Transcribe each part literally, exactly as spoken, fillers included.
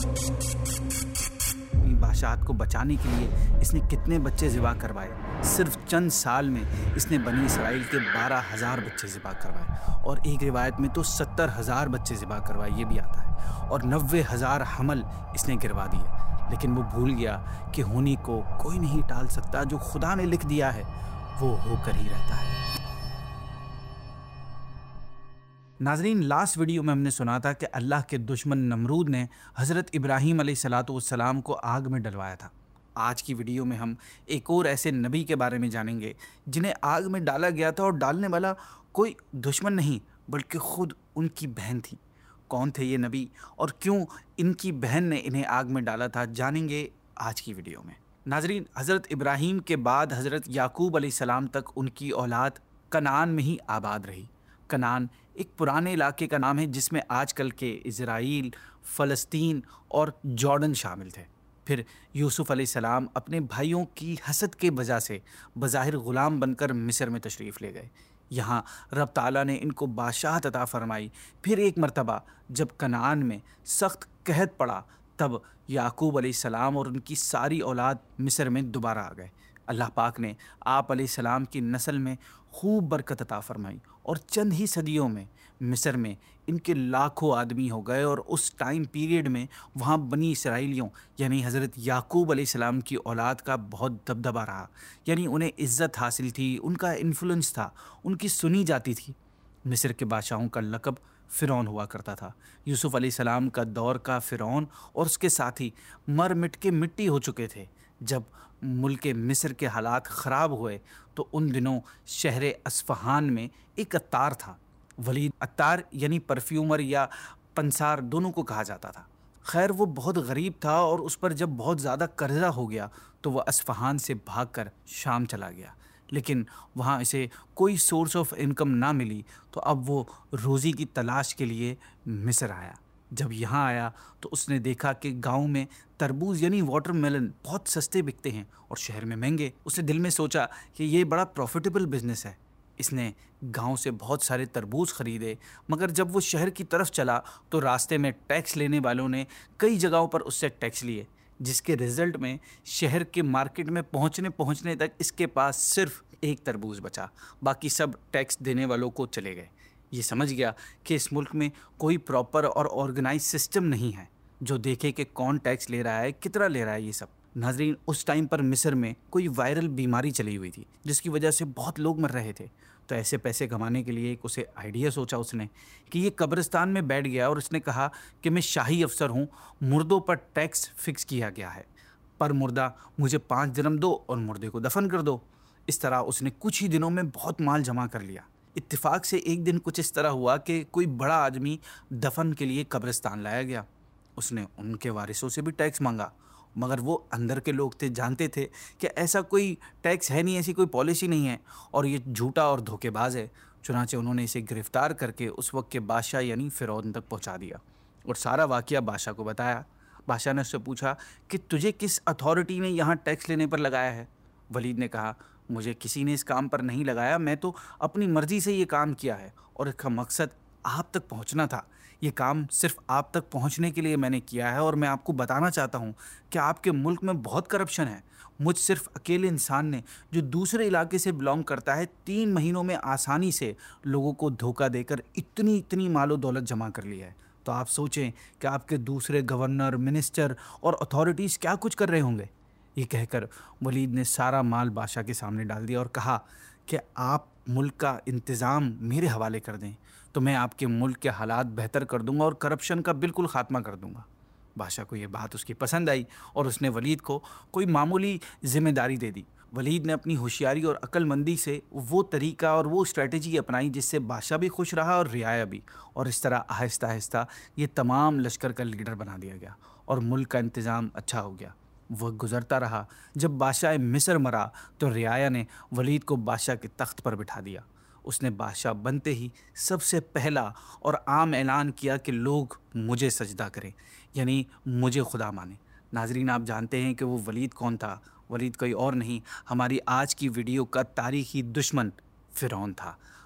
اپنی بادشاہت کو بچانے کے لیے اس نے کتنے بچے ذبح کروائے. صرف چند سال میں اس نے بنی اسرائیل کے بارہ ہزار بچے ذبح کروائے، اور ایک روایت میں تو ستر ہزار بچے ذبح کروائے یہ بھی آتا ہے، اور نوے ہزار حمل اس نے گروا دیے. لیکن وہ بھول گیا کہ ہونی کو کوئی نہیں ٹال سکتا، جو خدا نے لکھ دیا ہے وہ ہو کر ہی رہتا ہے. ناظرین، لاسٹ ویڈیو میں ہم نے سنا تھا کہ اللہ کے دشمن نمرود نے حضرت ابراہیم علیہ الصلاۃ والسلام کو آگ میں ڈلوایا تھا. آج کی ویڈیو میں ہم ایک اور ایسے نبی کے بارے میں جانیں گے جنہیں آگ میں ڈالا گیا تھا، اور ڈالنے والا کوئی دشمن نہیں بلکہ خود ان کی بہن تھی. کون تھے یہ نبی اور کیوں ان کی بہن نے انہیں آگ میں ڈالا تھا، جانیں گے آج کی ویڈیو میں. ناظرین، حضرت ابراہیم کے بعد حضرت یعقوب علیہ السلام تک ان کی اولاد کنعان میں ہی آباد رہی. کنعان ایک پرانے علاقے کا نام ہے جس میں آج کل کے اسرائیل، فلسطین اور جارڈن شامل تھے. پھر یوسف علیہ السلام اپنے بھائیوں کی حسد کے وجہ سے بظاہر غلام بن کر مصر میں تشریف لے گئے. یہاں رب تعالیٰ نے ان کو بادشاہت عطا فرمائی. پھر ایک مرتبہ جب کنعان میں سخت قحط پڑا تب یعقوب علیہ السلام اور ان کی ساری اولاد مصر میں دوبارہ آ گئے. اللہ پاک نے آپ علیہ السلام کی نسل میں خوب برکت عطا فرمائی، اور چند ہی صدیوں میں مصر میں ان کے لاکھوں آدمی ہو گئے. اور اس ٹائم پیریڈ میں وہاں بنی اسرائیلیوں یعنی حضرت یعقوب علیہ السلام کی اولاد کا بہت دبدبہ رہا. یعنی انہیں عزت حاصل تھی، ان کا انفلوئنس تھا، ان کی سنی جاتی تھی. مصر کے بادشاہوں کا لقب فرعون ہوا کرتا تھا. یوسف علیہ السلام کا دور کا فرعون اور اس کے ساتھی مر مٹ کے مٹی ہو چکے تھے. جب ملک مصر کے حالات خراب ہوئے تو ان دنوں شہر اصفہان میں ایک عطار تھا. ولید عطار یعنی پرفیومر یا پنسار دونوں کو کہا جاتا تھا. خیر وہ بہت غریب تھا، اور اس پر جب بہت زیادہ قرضہ ہو گیا تو وہ اصفہان سے بھاگ کر شام چلا گیا. لیکن وہاں اسے کوئی سورس آف انکم نہ ملی تو اب وہ روزی کی تلاش کے لیے مصر آیا. جب یہاں آیا تو اس نے دیکھا کہ گاؤں میں تربوز یعنی واٹر میلن بہت سستے بکتے ہیں اور شہر میں مہنگے. اس نے دل میں سوچا کہ یہ بڑا پروفیٹیبل بزنس ہے. اس نے گاؤں سے بہت سارے تربوز خریدے، مگر جب وہ شہر کی طرف چلا تو راستے میں ٹیکس لینے والوں نے کئی جگہوں پر اس سے ٹیکس لیے، جس کے رزلٹ میں شہر کے مارکیٹ میں پہنچنے پہنچنے تک اس کے پاس صرف ایک تربوز بچا. باقی سب ٹیکس دینے والوں کو چلے گئے. یہ سمجھ گیا کہ اس ملک میں کوئی پراپر اور آرگنائز سسٹم نہیں ہے جو دیکھے کہ کون ٹیکس لے رہا ہے، کتنا لے رہا ہے. یہ سب ناظرین، اس ٹائم پر مصر میں کوئی وائرل بیماری چلی ہوئی تھی جس کی وجہ سے بہت لوگ مر رہے تھے. تو ایسے پیسے کمانے کے لیے ایک اسے آئیڈیا سوچا اس نے کہ یہ قبرستان میں بیٹھ گیا اور اس نے کہا کہ میں شاہی افسر ہوں، مردوں پر ٹیکس فکس کیا گیا ہے، پر مردہ مجھے پانچ درہم دو اور مردے کو دفن کر دو. اس طرح اس نے کچھ ہی دنوں میں بہت مال جمع کر لیا. اتفاق سے ایک دن کچھ اس طرح ہوا کہ کوئی بڑا آدمی دفن کے لیے قبرستان لایا گیا. اس نے ان کے وارثوں سے بھی ٹیکس مانگا، مگر وہ اندر کے لوگ تھے، جانتے تھے کہ ایسا کوئی ٹیکس ہے نہیں، ایسی کوئی پالیسی نہیں ہے اور یہ جھوٹا اور دھوکے باز ہے. چنانچہ انہوں نے اسے گرفتار کر کے اس وقت کے بادشاہ یعنی فرعون تک پہنچا دیا اور سارا واقعہ بادشاہ کو بتایا. بادشاہ نے اس سے پوچھا کہ تجھے کس اتھارٹی نے یہاں ٹیکس لینے پر لگایا ہے؟ ولید نے کہا مجھے کسی نے اس کام پر نہیں لگایا، میں تو اپنی مرضی سے یہ کام کیا ہے اور اس کا مقصد آپ تک پہنچنا تھا. یہ کام صرف آپ تک پہنچنے کے لیے میں نے کیا ہے، اور میں آپ کو بتانا چاہتا ہوں کہ آپ کے ملک میں بہت کرپشن ہے. مجھ صرف اکیلے انسان نے جو دوسرے علاقے سے بلانگ کرتا ہے تین مہینوں میں آسانی سے لوگوں کو دھوکہ دے کر اتنی اتنی مال و دولت جمع کر لی ہے. تو آپ سوچیں کہ آپ کے دوسرے گورنر، منسٹر اور اتھارٹیز کیا کچھ کر رہے ہوں گے. یہ کہہ کر ولید نے سارا مال بادشاہ کے سامنے ڈال دیا اور کہا کہ آپ ملک کا انتظام میرے حوالے کر دیں تو میں آپ کے ملک کے حالات بہتر کر دوں گا اور کرپشن کا بالکل خاتمہ کر دوں گا. بادشاہ کو یہ بات اس کی پسند آئی اور اس نے ولید کو کوئی معمولی ذمہ داری دے دی. ولید نے اپنی ہوشیاری اور عقل مندی سے وہ طریقہ اور وہ اسٹریٹجی اپنائی جس سے بادشاہ بھی خوش رہا اور رعایا بھی، اور اس طرح آہستہ آہستہ یہ تمام لشکر کا لیڈر بنا دیا گیا اور ملک کا انتظام اچھا ہو گیا. وقت گزرتا رہا. جب بادشاہ مصر مرا تو رعایا نے ولید کو بادشاہ کے تخت پر بٹھا دیا. اس نے بادشاہ بنتے ہی سب سے پہلا اور عام اعلان کیا کہ لوگ مجھے سجدہ کریں، یعنی مجھے خدا مانیں. ناظرین، آپ جانتے ہیں کہ وہ ولید کون تھا. ولید کوئی اور نہیں، ہماری آج کی ویڈیو کا تاریخی دشمن فرعون تھا.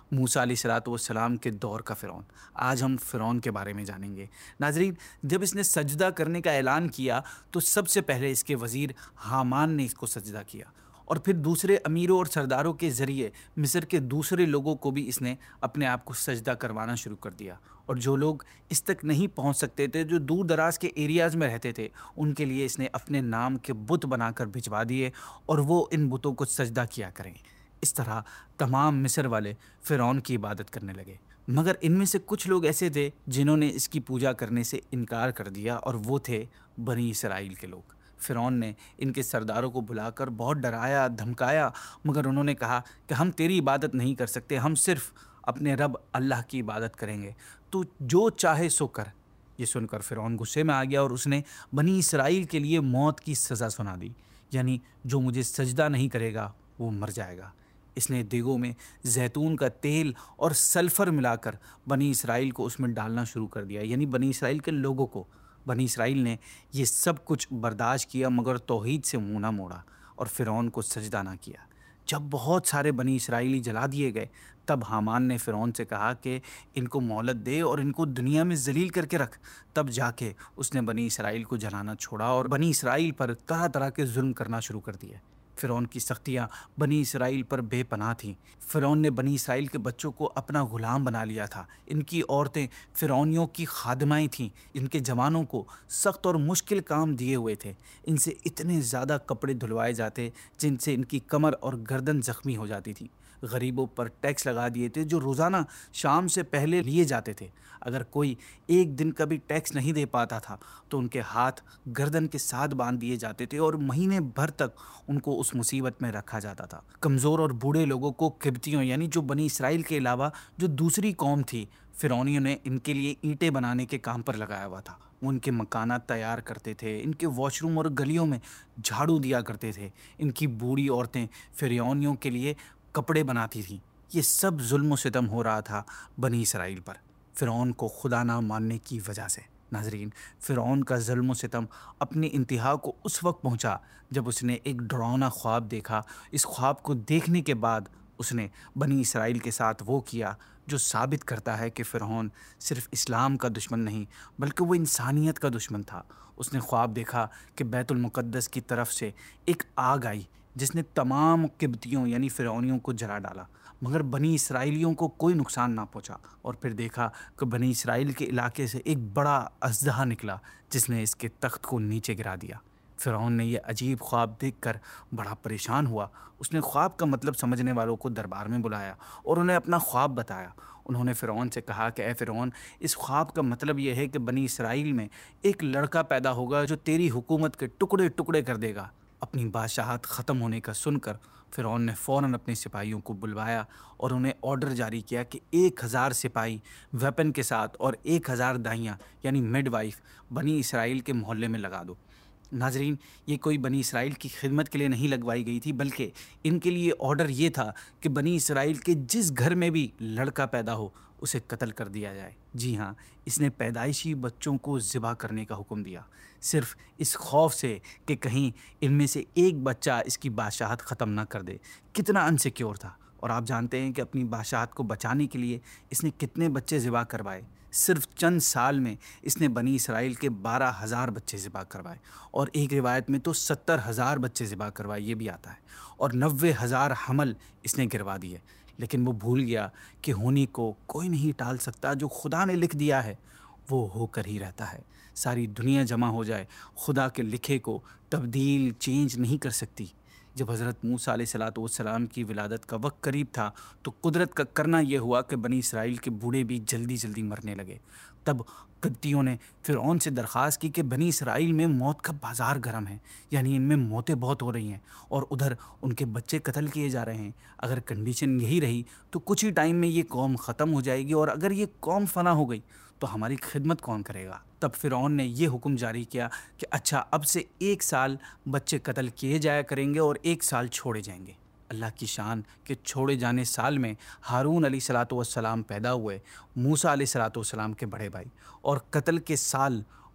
موسیٰ علیہ الصلوۃ والسلام کے دور کا فرعون۔ آج ہم فرعون کے بارے میں جانیں گے۔ ناظرین، جب اس نے سجدہ کرنے کا اعلان کیا تو سب سے پہلے اس کے وزیر حامان نے اس کو سجدہ کیا، اور پھر دوسرے امیروں اور سرداروں کے ذریعے مصر کے دوسرے لوگوں کو بھی اس نے اپنے آپ کو سجدہ کروانا شروع کر دیا، اور جو لوگ اس تک نہیں پہنچ سکتے تھے، جو دور دراز کے ایریاز میں رہتے تھے، ان کے لیے اس نے اپنے نام کے بت بنا کر بھجوا دیے اور وہ ان بتوں کو سجدہ کیا کریں۔ اس طرح تمام مصر والے فرعون کی عبادت کرنے لگے، مگر ان میں سے کچھ لوگ ایسے تھے جنہوں نے اس کی پوجا کرنے سے انکار کر دیا، اور وہ تھے بنی اسرائیل کے لوگ۔ فرعون نے ان کے سرداروں کو بلا کر بہت ڈرایا، دھمکایا، مگر انہوں نے کہا کہ ہم تیری عبادت نہیں کر سکتے، ہم صرف اپنے رب اللہ کی عبادت کریں گے، تو جو چاہے سو کر۔ یہ سن کر فرعون غصے میں آ گیا اور اس نے بنی اسرائیل کے لیے موت کی سزا سنا دی، یعنی جو مجھے سجدہ نہیں کرے گا وہ مر جائے گا۔ اس نے دیگوں میں زیتون کا تیل اور سلفر ملا کر بنی اسرائیل کو اس میں ڈالنا شروع کر دیا، یعنی بنی اسرائیل کے لوگوں کو۔ بنی اسرائیل نے یہ سب کچھ برداشت کیا، مگر توحید سے منہ نہ موڑا اور فرعون کو سجدہ نہ کیا۔ جب بہت سارے بنی اسرائیلی جلا دیے گئے، تب حامان نے فرعون سے کہا کہ ان کو مہلت دے اور ان کو دنیا میں ذلیل کر کے رکھ۔ تب جا کے اس نے بنی اسرائیل کو جلانا چھوڑا اور بنی اسرائیل پر طرح طرح کے ظلم کرنا شروع کر دیے۔ فرعون کی سختیاں بنی اسرائیل پر بے پناہ تھیں۔ فرعون نے بنی اسرائیل کے بچوں کو اپنا غلام بنا لیا تھا۔ ان کی عورتیں فرعونیوں کی خادمائیں تھیں۔ ان کے جوانوں کو سخت اور مشکل کام دیے ہوئے تھے۔ ان سے اتنے زیادہ کپڑے دھلوائے جاتے جن سے ان کی کمر اور گردن زخمی ہو جاتی تھی۔ غریبوں پر ٹیکس لگا دیے تھے جو روزانہ شام سے پہلے لیے جاتے تھے۔ اگر کوئی ایک دن کا بھی ٹیکس نہیں دے پاتا تھا تو ان کے ہاتھ گردن کے ساتھ باندھ دیے جاتے تھے اور مہینے بھر تک ان کو اس مصیبت میں رکھا جاتا تھا۔ کمزور اور بوڑھے لوگوں کو قبطیوں، یعنی جو بنی اسرائیل کے علاوہ جو دوسری قوم تھی، فرعونیوں نے ان کے لیے اینٹیں بنانے کے کام پر لگایا ہوا تھا۔ وہ ان کے مکانات تیار کرتے تھے، ان کے واش روم اور گلیوں میں جھاڑو دیا کرتے تھے۔ ان کی بوڑھی عورتیں فرعونیوں کے لیے کپڑے بناتی تھیں۔ یہ سب ظلم و ستم ہو رہا تھا بنی اسرائیل پر، فرعون کو خدا نہ ماننے کی وجہ سے۔ ناظرین، فرعون کا ظلم و ستم اپنی انتہا کو اس وقت پہنچا جب اس نے ایک ڈراؤنا خواب دیکھا۔ اس خواب کو دیکھنے کے بعد اس نے بنی اسرائیل کے ساتھ وہ کیا جو ثابت کرتا ہے کہ فرعون صرف اسلام کا دشمن نہیں بلکہ وہ انسانیت کا دشمن تھا۔ اس نے خواب دیکھا کہ بیت المقدس کی طرف سے ایک آگ آئی جس نے تمام قبطیوں یعنی فرعونیوں کو جلا ڈالا، مگر بنی اسرائیلیوں کو کوئی نقصان نہ پہنچا۔ اور پھر دیکھا کہ بنی اسرائیل کے علاقے سے ایک بڑا اژدہا نکلا جس نے اس کے تخت کو نیچے گرا دیا۔ فرعون نے یہ عجیب خواب دیکھ کر بڑا پریشان ہوا۔ اس نے خواب کا مطلب سمجھنے والوں کو دربار میں بلایا اور انہیں اپنا خواب بتایا۔ انہوں نے فرعون سے کہا کہ اے فرعون، اس خواب کا مطلب یہ ہے کہ بنی اسرائیل میں ایک لڑکا پیدا ہوگا جو تیری حکومت کے ٹکڑے ٹکڑے کر دے گا۔ اپنی بادشاہت ختم ہونے کا سن کر فرعون نے فوراً اپنے سپاہیوں کو بلوایا اور انہیں آرڈر جاری کیا کہ ایک ہزار سپاہی ویپن کے ساتھ اور ایک ہزار داہیاں یعنی مڈ وائف بنی اسرائیل کے محلے میں لگا دو۔ ناظرین، یہ کوئی بنی اسرائیل کی خدمت کے لیے نہیں لگوائی گئی تھی، بلکہ ان کے لیے آرڈر یہ تھا کہ بنی اسرائیل کے جس گھر میں بھی لڑکا پیدا ہو اسے قتل کر دیا جائے۔ جی ہاں، اس نے پیدائشی بچوں کو ذبح کرنے کا حکم دیا، صرف اس خوف سے کہ کہیں ان میں سے ایک بچہ اس کی بادشاہت ختم نہ کر دے۔ کتنا انسیکیور تھا۔ اور آپ جانتے ہیں کہ اپنی بادشاہت کو بچانے کے لیے اس نے کتنے بچے ذبح کروائے۔ صرف چند سال میں اس نے بنی اسرائیل کے بارہ ہزار بچے ذبح کروائے، اور ایک روایت میں تو ستر ہزار بچے ذبح کروائے، یہ بھی آتا ہے، اور نوے ہزار حمل اس نے گروا دیے۔ لیکن وہ بھول گیا کہ ہونی کو کوئی نہیں ٹال سکتا، جو خدا نے لکھ دیا ہے وہ ہو کر ہی رہتا ہے۔ ساری دنیا جمع ہو جائے، خدا کے لکھے کو تبدیل چینج نہیں کر سکتی۔ جب حضرت موسیٰ علیہ الصلوۃ والسلام کی ولادت کا وقت قریب تھا تو قدرت کا کرنا یہ ہوا کہ بنی اسرائیل کے بوڑھے بھی جلدی جلدی مرنے لگے۔ تب قبطیوں نے فرعون سے درخواست کی کہ بنی اسرائیل میں موت کا بازار گرم ہے، یعنی ان میں موتیں بہت ہو رہی ہیں اور ادھر ان کے بچے قتل کیے جا رہے ہیں۔ اگر کنڈیشن یہی رہی تو کچھ ہی ٹائم میں یہ قوم ختم ہو جائے گی، اور اگر یہ قوم فنا ہو گئی تو ہماری خدمت کون کرے گا؟ تب فرعون نے یہ حکم جاری کیا کہ اچھا، اب سے ایک سال بچے قتل کیے جایا کریں گے اور ایک سال چھوڑے جائیں گے۔ اللہ کی شان کہ چھوڑے جانے سال میں ہارون علیہ الصلوۃ والسلام پیدا ہوئے، موسیٰ علیہ الصلوۃ والسلام کے بڑے بھائی، اور قتل کے سال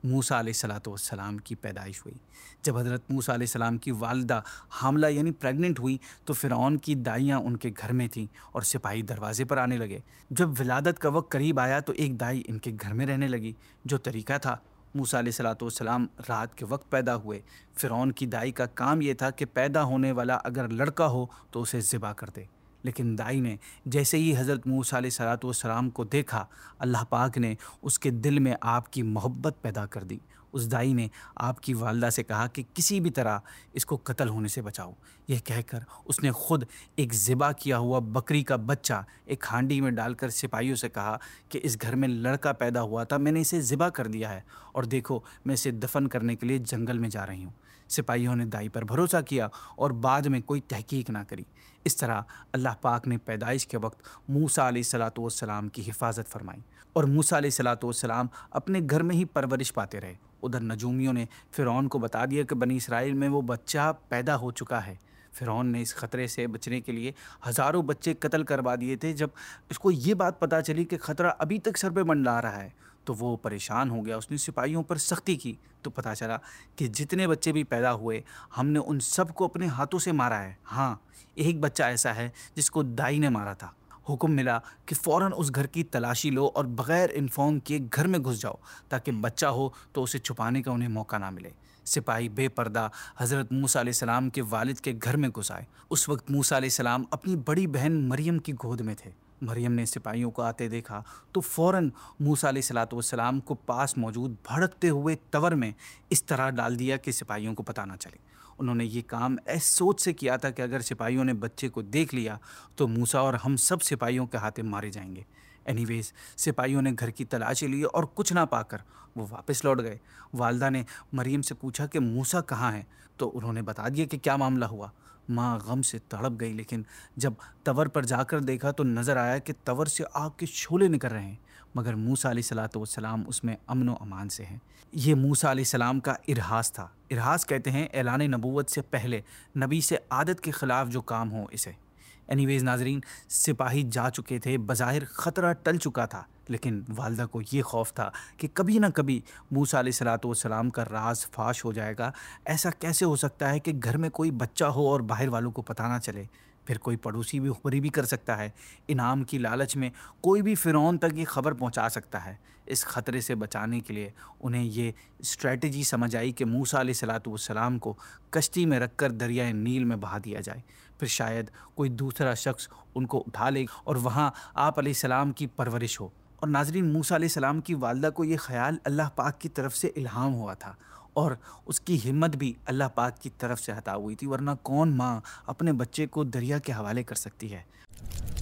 موسیٰ علیہ الصلوۃ والسلام کی پیدائش ہوئی۔ جب حضرت موسیٰ علیہ السلام کی والدہ حاملہ یعنی پریگننٹ ہوئی تو فرعون کی دائیاں ان کے گھر میں تھیں اور سپاہی دروازے پر آنے لگے۔ جب ولادت کا وقت قریب آیا تو ایک دائی ان کے گھر میں رہنے لگی۔ جو طریقہ تھا، موسیٰ علیہ الصلوۃ والسلام رات کے وقت پیدا ہوئے۔ فرعون کی دائی کا کام یہ تھا کہ پیدا ہونے والا اگر لڑکا ہو تو اسے ذبح کر دے، لیکن دائی نے جیسے ہی حضرت موسیٰ علیہ الصلوۃ والسلام کو دیکھا، اللہ پاک نے اس کے دل میں آپ کی محبت پیدا کر دی۔ اس دائی نے آپ کی والدہ سے کہا کہ کسی بھی طرح اس کو قتل ہونے سے بچاؤ۔ یہ کہہ کر اس نے خود ایک ذبح کیا ہوا بکری کا بچہ ایک ہانڈی میں ڈال کر سپاہیوں سے کہا کہ اس گھر میں لڑکا پیدا ہوا تھا، میں نے اسے ذبح کر دیا ہے اور دیکھو میں اسے دفن کرنے کے لیے جنگل میں جا رہی ہوں۔ سپاہیوں نے دائی پر بھروسہ کیا اور بعد میں کوئی تحقیق نہ کری۔ اس طرح اللہ پاک نے پیدائش کے وقت موسیٰ علیہ الصلوۃ والسلام کی حفاظت فرمائی اور موسیٰ علیہ الصلوۃ والسلام اپنے گھر میں ہی پرورش پاتے رہے۔ ادھر نجومیوں نے فرعون کو بتا دیا کہ بنی اسرائیل میں وہ بچہ پیدا ہو چکا ہے۔ فرعون نے اس خطرے سے بچنے کے لیے ہزاروں بچے قتل کروا دیے تھے۔ جب اس کو یہ بات پتہ چلی کہ خطرہ ابھی تک سر پہ منڈلا رہا ہے تو وہ پریشان ہو گیا۔ اس نے سپاہیوں پر سختی کی تو پتہ چلا کہ جتنے بچے بھی پیدا ہوئے ہم نے ان سب کو اپنے ہاتھوں سے مارا ہے۔ ہاں، ایک بچہ ایسا ہے جس کو دائی نے مارا تھا۔ حکم ملا کہ فوراً اس گھر کی تلاشی لو اور بغیر انفارم کیے گھر میں گھس جاؤ تاکہ بچہ ہو تو اسے چھپانے کا انہیں موقع نہ ملے۔ سپاہی بے پردہ حضرت موسیٰ علیہ السلام کے والد کے گھر میں گھس آئے۔ اس وقت موسیٰ علیہ السلام اپنی بڑی بہن مریم کی گود میں تھے۔ مریم نے سپاہیوں کو آتے دیکھا تو فوراً موسیٰ علیہ الصلوۃ والسلام کو پاس موجود بھڑکتے ہوئے تور میں اس طرح ڈال دیا کہ سپاہیوں کو پتہ نہ چلے۔ انہوں نے یہ کام ایس سوچ سے کیا تھا کہ اگر سپاہیوں نے بچے کو دیکھ لیا تو موسیٰ اور ہم سب سپاہیوں کے ہاتھے مارے جائیں گے۔ اینی ویز سپاہیوں نے گھر کی تلاشی لی اور کچھ نہ پا کر وہ واپس لوٹ گئے۔ والدہ نے مریم سے پوچھا کہ موسیٰ کہاں ہے تو انہوں نے بتا دیا کہ کیا معاملہ ہوا۔ ماں غم سے تڑپ گئی، لیکن جب تور پر جا کر دیکھا تو نظر آیا کہ تور سے آگ کے شعلے نکل رہے ہیں، مگر موسیٰ علیہ الصلوۃ والسلام اس میں امن و امان سے ہیں۔ یہ موسیٰ علیہ السلام کا ارہاس تھا۔ ارہاس کہتے ہیں اعلان نبوت سے پہلے نبی سے عادت کے خلاف جو کام ہو اسے۔ اینی ویز ناظرین، سپاہی جا چکے تھے، بظاہر خطرہ ٹل چکا تھا، لیکن والدہ کو یہ خوف تھا کہ کبھی نہ کبھی موسیٰ علیہ الصلوۃ والسلام کا راز فاش ہو جائے گا۔ ایسا کیسے ہو سکتا ہے کہ گھر میں کوئی بچہ ہو اور باہر والوں کو پتہ نہ چلے؟ پھر کوئی پڑوسی بھی خبری بھی کر سکتا ہے۔ انعام کی لالچ میں کوئی بھی فرعون تک یہ خبر پہنچا سکتا ہے۔ اس خطرے سے بچانے کے لیے انہیں یہ اسٹریٹجی سمجھ آئی کہ موسیٰ علیہ الصلوۃ والسلام کو کشتی میں رکھ کر دریائے نیل میں بہا دیا جائے، پھر شاید کوئی دوسرا شخص ان کو اٹھا لے اور وہاں آپ علیہ السلام کی پرورش ہو۔ اور ناظرین، موسیٰ علیہ السلام کی والدہ کو یہ خیال اللہ پاک کی طرف سے الہام ہوا تھا اور اس کی ہمت بھی اللہ پاک کی طرف سے عطا ہوئی تھی، ورنہ کون ماں اپنے بچے کو دریا کے حوالے کر سکتی ہے؟